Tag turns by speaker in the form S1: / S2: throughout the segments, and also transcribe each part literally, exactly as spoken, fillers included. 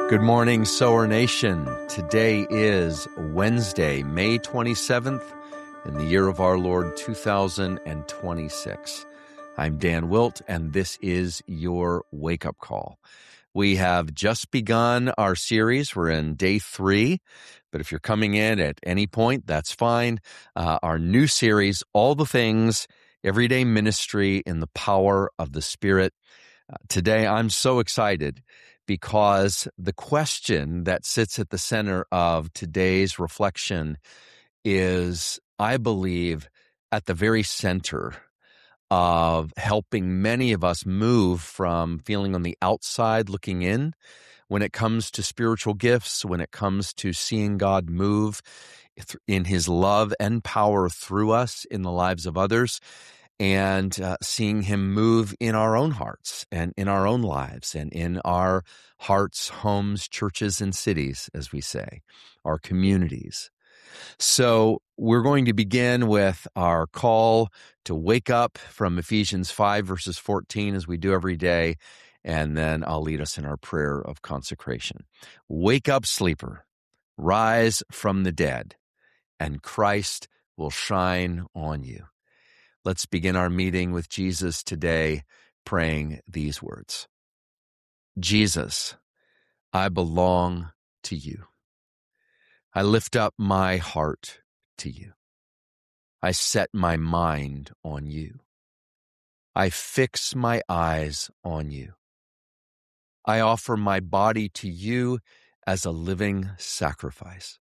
S1: Good morning, Sower Nation. Today is Wednesday, May twenty-seventh, in the year of our Lord two thousand twenty-six. I'm Dan Wilt, and this is your wake-up call. We have just begun our series. We're in day three, but if you're coming in at any point, that's fine. Uh, our new series, All the Things, Everyday Ministry in the Power of the Spirit. Uh, today, I'm so excited because the question that sits at the center of today's reflection is, I believe, at the very center of helping many of us move from feeling on the outside looking in when it comes to spiritual gifts, when it comes to seeing God move in His love and power through us in the lives of others, and uh, seeing Him move in our own hearts and in our own lives and in our hearts, homes, churches, and cities, as we say, our communities. So we're going to begin with our call to wake up from Ephesians five, verses fourteen, as we do every day, and then I'll lead us in our prayer of consecration. Wake up, sleeper, rise from the dead, and Christ will shine on you. Let's begin our meeting with Jesus today, praying these words. Jesus, I belong to you. I lift up my heart to you. I set my mind on you. I fix my eyes on you. I offer my body to you as a living sacrifice.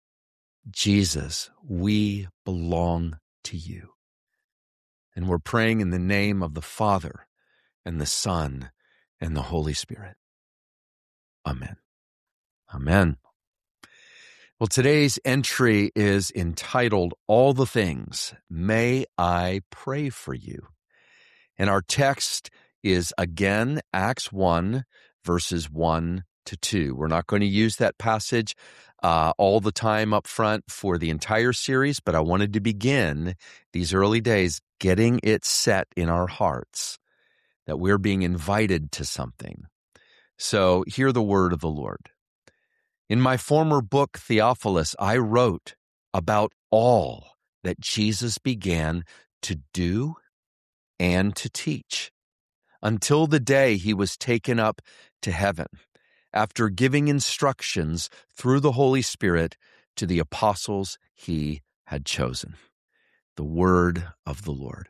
S1: Jesus, we belong to you. And we're praying in the name of the Father and the Son and the Holy Spirit. Amen. Amen. Well, today's entry is entitled, All the Things, May I Pray for You? And our text is, again, Acts one, verses one to two. We're not going to use that passage uh, all the time up front for the entire series, but I wanted to begin these early days getting it set in our hearts that we're being invited to something. So hear the word of the Lord. In my former book, Theophilus, I wrote about all that Jesus began to do and to teach until the day he was taken up to heaven, after giving instructions through the Holy Spirit to the apostles he had chosen. The word of the Lord.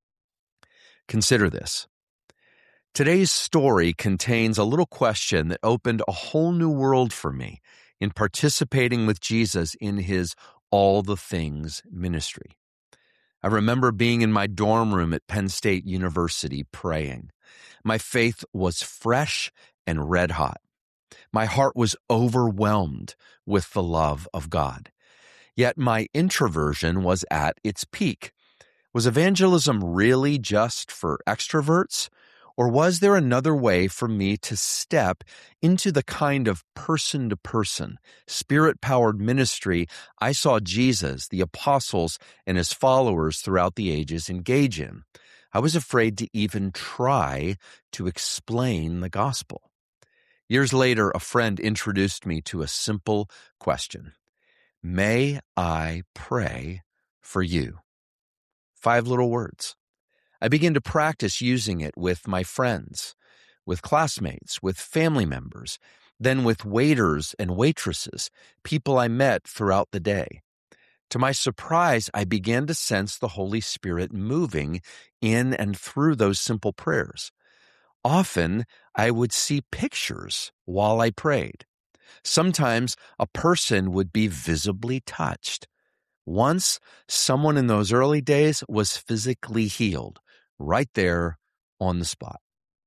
S1: Consider this. Today's story contains a little question that opened a whole new world for me in participating with Jesus in his All the Things ministry. I remember being in my dorm room at Penn State University praying. My faith was fresh and red hot. My heart was overwhelmed with the love of God. Yet my introversion was at its peak. Was evangelism really just for extroverts? Or was there another way for me to step into the kind of person-to-person, spirit-powered ministry I saw Jesus, the apostles, and his followers throughout the ages engage in? I was afraid to even try to explain the gospel. Years later, a friend introduced me to a simple question. May I pray for you? Five little words. I began to practice using it with my friends, with classmates, with family members, then with waiters and waitresses, people I met throughout the day. To my surprise, I began to sense the Holy Spirit moving in and through those simple prayers. Often, I would see pictures while I prayed. Sometimes, a person would be visibly touched. Once, someone in those early days was physically healed, right there on the spot.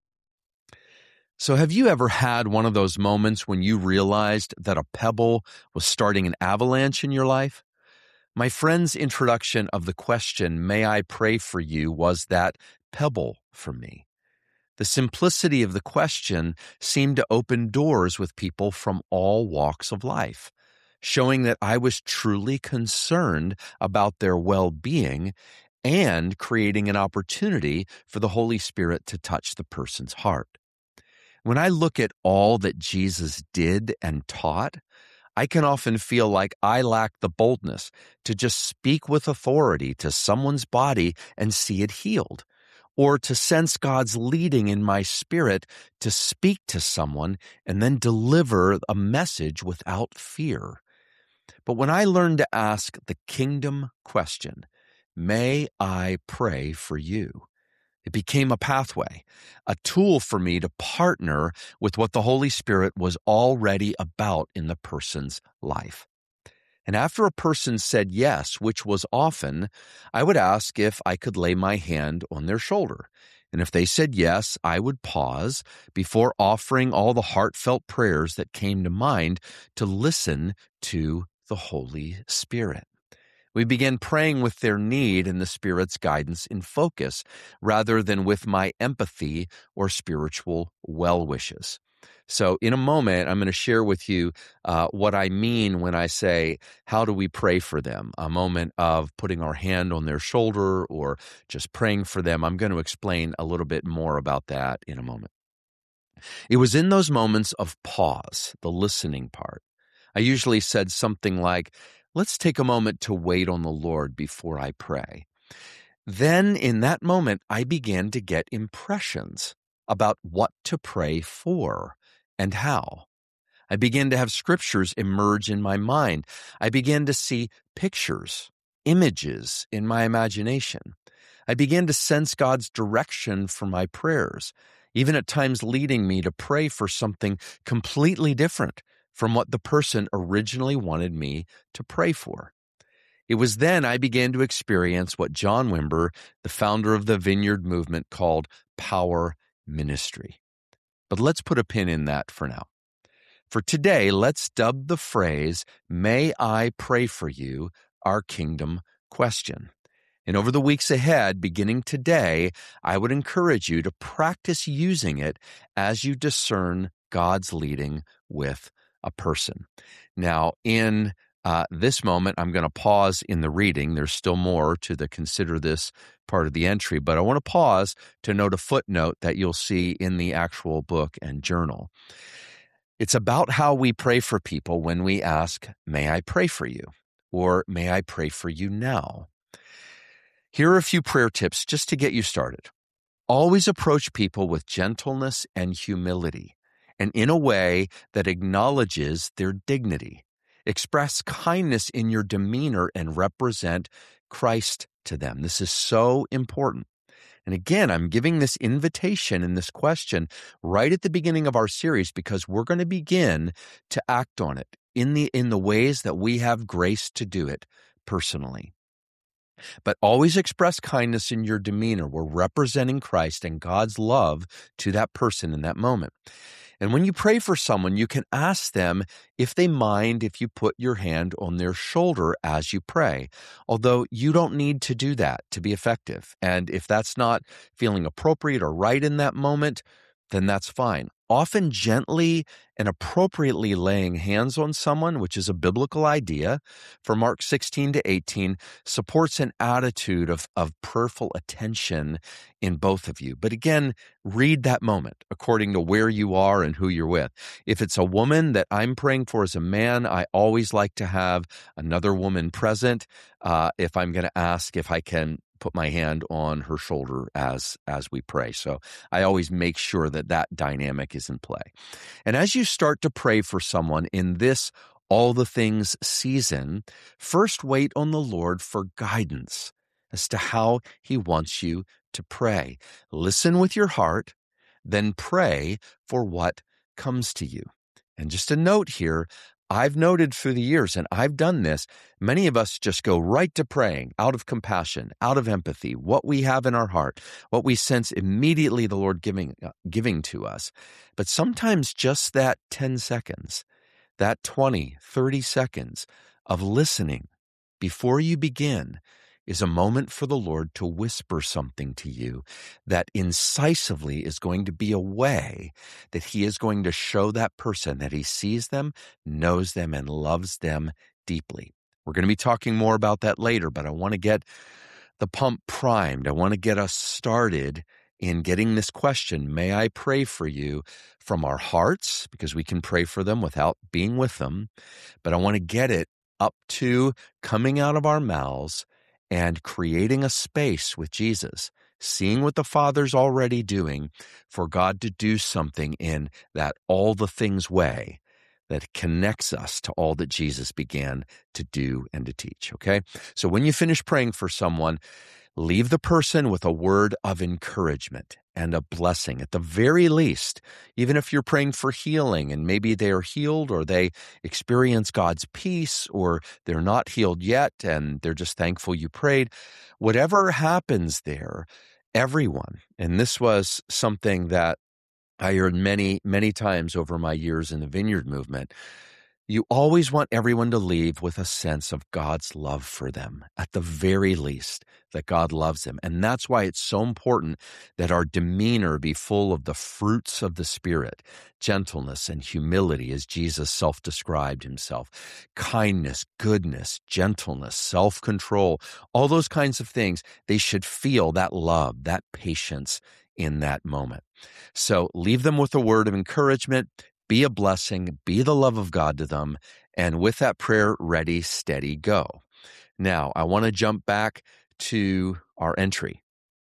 S1: So have you ever had one of those moments when you realized that a pebble was starting an avalanche in your life? My friend's introduction of the question, may I pray for you, was that pebble for me. The simplicity of the question seemed to open doors with people from all walks of life, showing that I was truly concerned about their well-being and creating an opportunity for the Holy Spirit to touch the person's heart. When I look at all that Jesus did and taught, I can often feel like I lack the boldness to just speak with authority to someone's body and see it healed, or to sense God's leading in my spirit to speak to someone and then deliver a message without fear. But when I learned to ask the kingdom question, may I pray for you? It became a pathway, a tool for me to partner with what the Holy Spirit was already about in the person's life. And after a person said yes, which was often, I would ask if I could lay my hand on their shoulder. And if they said yes, I would pause before offering all the heartfelt prayers that came to mind to listen to the Holy Spirit. We began praying with their need and the Spirit's guidance in focus, rather than with my empathy or spiritual well wishes. So in a moment, I'm going to share with you uh, what I mean when I say, how do we pray for them? A moment of putting our hand on their shoulder or just praying for them. I'm going to explain a little bit more about that in a moment. It was in those moments of pause, the listening part. I usually said something like, let's take a moment to wait on the Lord before I pray. Then in that moment, I began to get impressions about what to pray for and how. I began to have scriptures emerge in my mind. I began to see pictures, images in my imagination. I began to sense God's direction for my prayers, even at times leading me to pray for something completely different from what the person originally wanted me to pray for. It was then I began to experience what John Wimber, the founder of the Vineyard movement, called power ministry. But let's put a pin in that for now. For today, let's dub the phrase, may I pray for you, our kingdom question. And over the weeks ahead, beginning today, I would encourage you to practice using it as you discern God's leading with a person. Now, in uh, this moment, I'm going to pause in the reading. There's still more to the consider this part of the entry, but I want to pause to note a footnote that you'll see in the actual book and journal. It's about how we pray for people when we ask, may I pray for you? Or may I pray for you now? Here are a few prayer tips just to get you started. Always approach people with gentleness and humility, and in a way that acknowledges their dignity. Express kindness in your demeanor and represent Christ to them. This is so important. And again, I'm giving this invitation and this question right at the beginning of our series because we're going to begin to act on it in the in the ways that we have grace to do it personally. But always express kindness in your demeanor. We're representing Christ and God's love to that person in that moment. And when you pray for someone, you can ask them if they mind if you put your hand on their shoulder as you pray, although you don't need to do that to be effective. And if that's not feeling appropriate or right in that moment, then that's fine. Often gently and appropriately laying hands on someone, which is a biblical idea, for Mark sixteen to eighteen, supports an attitude of, of prayerful attention in both of you. But again, read that moment according to where you are and who you're with. If it's a woman that I'm praying for as a man, I always like to have another woman present uh, if I'm going to ask if I can put my hand on her shoulder as as we pray. So I always make sure that that dynamic is in play. And as you start to pray for someone in this all the things season, first wait on the Lord for guidance as to how he wants you to pray. Listen with your heart, then pray for what comes to you. And just a note here, I've noted through the years, and I've done this, many of us just go right to praying out of compassion, out of empathy, what we have in our heart, what we sense immediately the Lord giving, uh, giving to us. But sometimes just that ten seconds, that twenty, thirty seconds of listening before you begin is a moment for the Lord to whisper something to you that incisively is going to be a way that he is going to show that person that he sees them, knows them, and loves them deeply. We're going to be talking more about that later, but I want to get the pump primed. I want to get us started in getting this question, may I pray for you, from our hearts, because we can pray for them without being with them. But I want to get it up to coming out of our mouths and creating a space with Jesus, seeing what the Father's already doing, for God to do something in that all the things way that connects us to all that Jesus began to do and to teach, okay? So when you finish praying for someone, leave the person with a word of encouragement and a blessing at the very least. Even if you're praying for healing and maybe they are healed or they experience God's peace or they're not healed yet and they're just thankful you prayed, whatever happens there, everyone, and this was something that I heard many, many times over my years in the Vineyard movement, you always want everyone to leave with a sense of God's love for them, at the very least, that God loves them. And that's why it's so important that our demeanor be full of the fruits of the Spirit, gentleness and humility, as Jesus self-described himself, kindness, goodness, gentleness, self-control, all those kinds of things. They should feel that love, that patience in that moment. So leave them with a word of encouragement. Be a blessing, be the love of God to them, and with that prayer, ready, steady, go. Now, I want to jump back to our entry.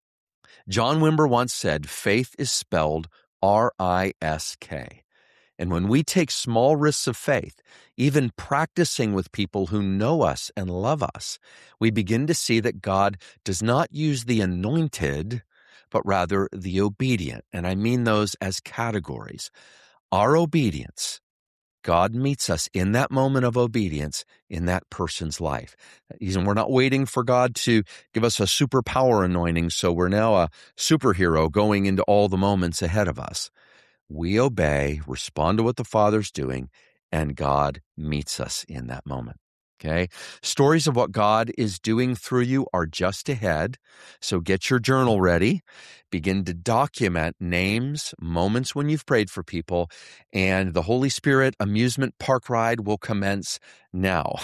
S1: John Wimber once said, faith is spelled R I S K. And when we take small risks of faith, even practicing with people who know us and love us, we begin to see that God does not use the anointed, but rather the obedient. And I mean those as categories. Our obedience, God meets us in that moment of obedience in that person's life. And we're not waiting for God to give us a superpower anointing, so we're now a superhero going into all the moments ahead of us. We obey, respond to what the Father's doing, and God meets us in that moment. Okay? Stories of what God is doing through you are just ahead. So get your journal ready. Begin to document names, moments when you've prayed for people, and the Holy Spirit amusement park ride will commence now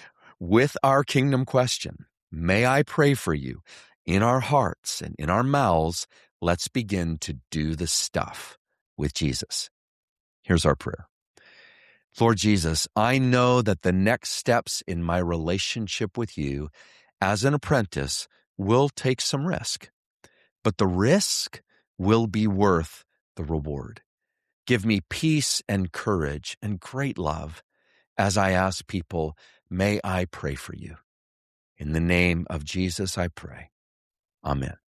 S1: with our kingdom question. May I pray for you? In our hearts and in our mouths, let's begin to do the stuff with Jesus. Here's our prayer. Lord Jesus, I know that the next steps in my relationship with you as an apprentice will take some risk, but the risk will be worth the reward. Give me peace and courage and great love as I ask people, may I pray for you? In the name of Jesus, I pray. Amen.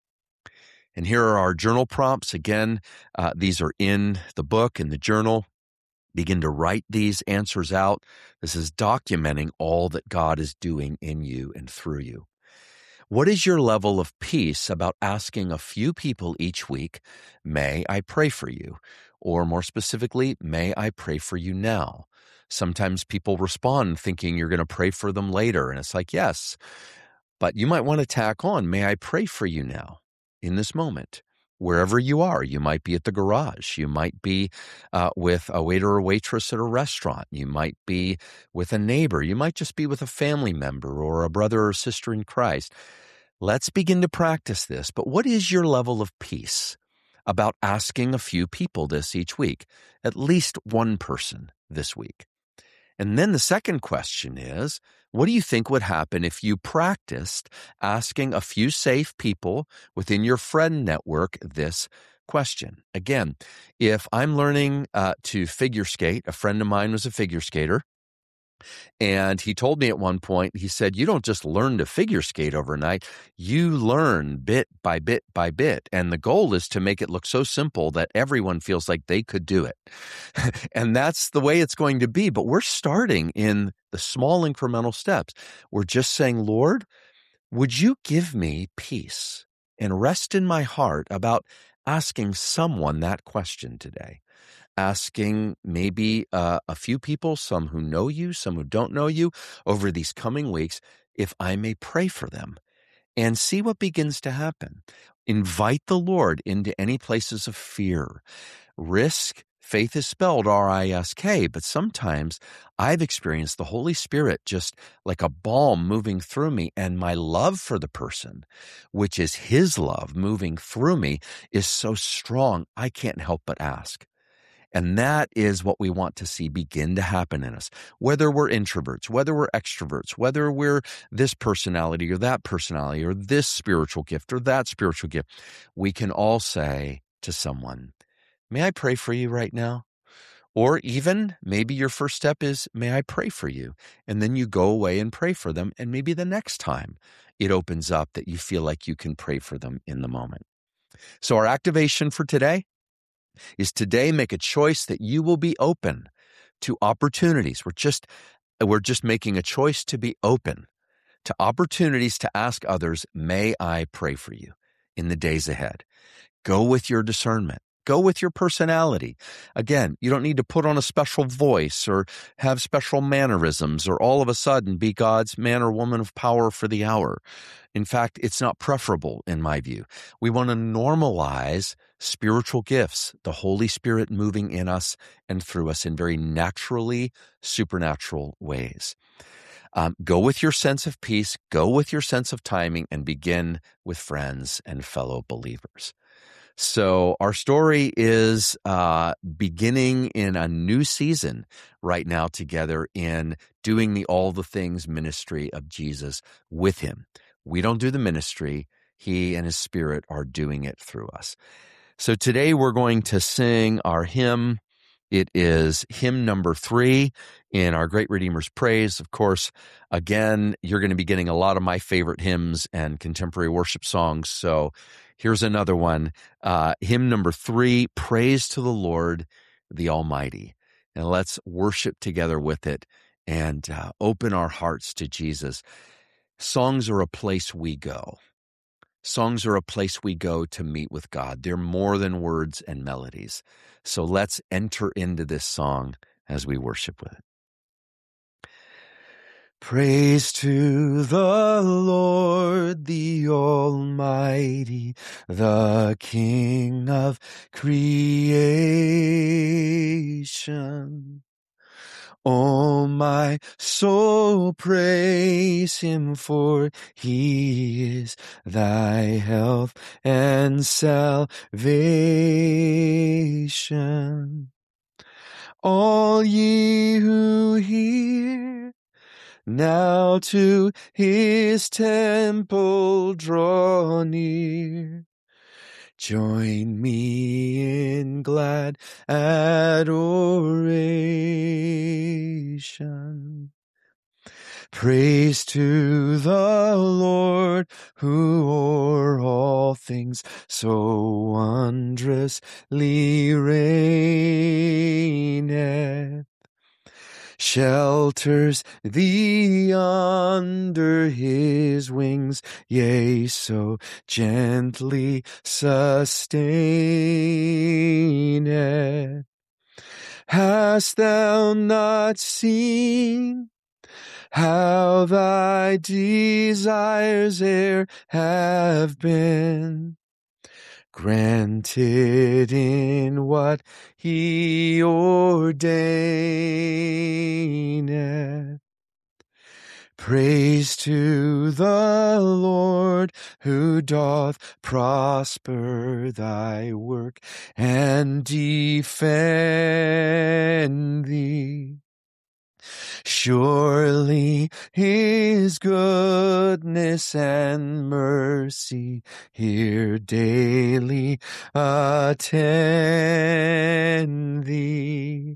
S1: And here are our journal prompts. Again, uh, these are in the book, in the journal. Begin to write these answers out. This is documenting all that God is doing in you and through you. What is your level of peace about asking a few people each week, may I pray for you? Or more specifically, may I pray for you now? Sometimes people respond thinking you're going to pray for them later. And it's like, yes, but you might want to tack on, may I pray for you now in this moment? Wherever you are, you might be at the garage. You might be uh, with a waiter or waitress at a restaurant. You might be with a neighbor. You might just be with a family member or a brother or sister in Christ. Let's begin to practice this. But what is your level of peace about asking a few people this each week? At least one person this week. And then the second question is, what do you think would happen if you practiced asking a few safe people within your friend network this question? Again, if I'm learning uh, to figure skate, a friend of mine was a figure skater, and he told me at one point, he said, you don't just learn to figure skate overnight, you learn bit by bit by bit. And the goal is to make it look so simple that everyone feels like they could do it. And that's the way it's going to be. But we're starting in the small incremental steps. We're just saying, Lord, would you give me peace and rest in my heart about asking someone that question today? Asking maybe uh, a few people, some who know you, some who don't know you, over these coming weeks, if I may pray for them and see what begins to happen. Invite the Lord into any places of fear. Risk Faith is spelled R I S K, but sometimes I've experienced the Holy Spirit just like a balm moving through me, and my love for the person, which is His love moving through me, is so strong I can't help but ask. And that is what we want to see begin to happen in us. Whether we're introverts, whether we're extroverts, whether we're this personality or that personality or this spiritual gift or that spiritual gift, we can all say to someone, may I pray for you right now? Or even maybe your first step is, may I pray for you? And then you go away and pray for them. And maybe the next time it opens up that you feel like you can pray for them in the moment. So our activation for today is today make a choice that you will be open to opportunities. We're just, we're just making a choice to be open to opportunities to ask others, may I pray for you in the days ahead? Go with your discernment. Go with your personality. Again, you don't need to put on a special voice or have special mannerisms or all of a sudden be God's man or woman of power for the hour. In fact, it's not preferable in my view. We want to normalize spiritual gifts, the Holy Spirit moving in us and through us in very naturally supernatural ways. Um, go with your sense of peace, go with your sense of timing, and begin with friends and fellow believers. So our story is uh, beginning in a new season right now together in doing the all the things ministry of Jesus with Him. We don't do the ministry. He and His Spirit are doing it through us. So today we're going to sing our hymn. It is hymn number three in our Great Redeemer's Praise. Of course, again, you're going to be getting a lot of my favorite hymns and contemporary worship songs. So here's another one, uh, hymn number three, Praise to the Lord, the Almighty. And let's worship together with it and uh, open our hearts to Jesus. Songs are a place we go. Songs are a place we go to meet with God. They're more than words and melodies. So let's enter into this song as we worship with it. Praise to the Lord, the Almighty, the King of creation. O my soul, praise Him, for He is thy health and salvation. All ye who hear, now to His temple draw near. Join me in glad adoration. Praise to the Lord, who o'er all things so wondrously reigneth. Shelters thee under His wings, yea, so gently sustaineth. Hast thou not seen how thy desires e'er have been granted in what He ordaineth? Praise to the Lord, who doth prosper thy work and defend thee. Surely His goodness and mercy here daily attend thee.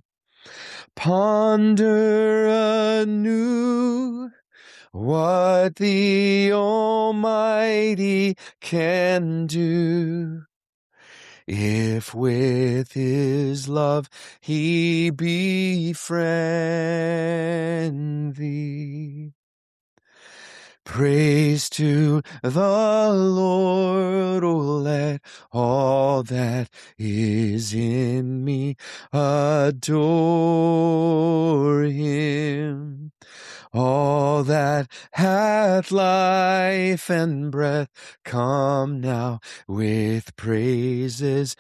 S1: Ponder anew what the Almighty can do, if with His love He befriend thee. Praise to the Lord, O let all that is in me adore Him. All Thou that hath life and breath, come now with praises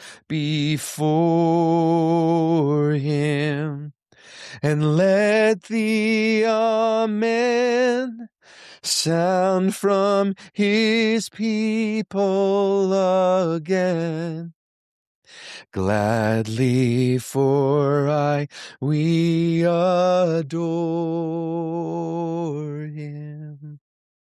S1: before him. And let the Amen sound from his people again. Gladly, for I, we adore him.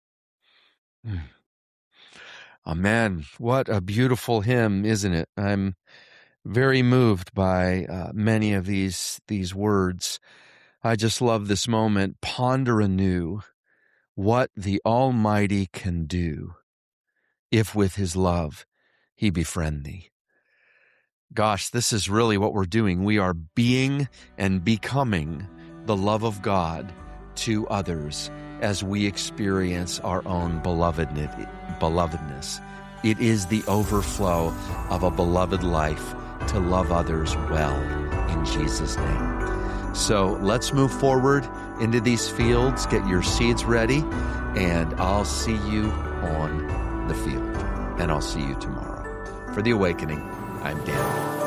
S1: Amen. What a beautiful hymn, isn't it? I'm very moved by uh, many of these, these words. I just love this moment. Ponder anew what the Almighty can do if with his love he befriend thee. Gosh, this is really what we're doing. We are being and becoming the love of God to others as we experience our own belovedness. It is the overflow of a beloved life to love others well in Jesus' name. So let's move forward into these fields, get your seeds ready, and I'll see you on the field. And I'll see you tomorrow. For The Awakening, I'm Dan.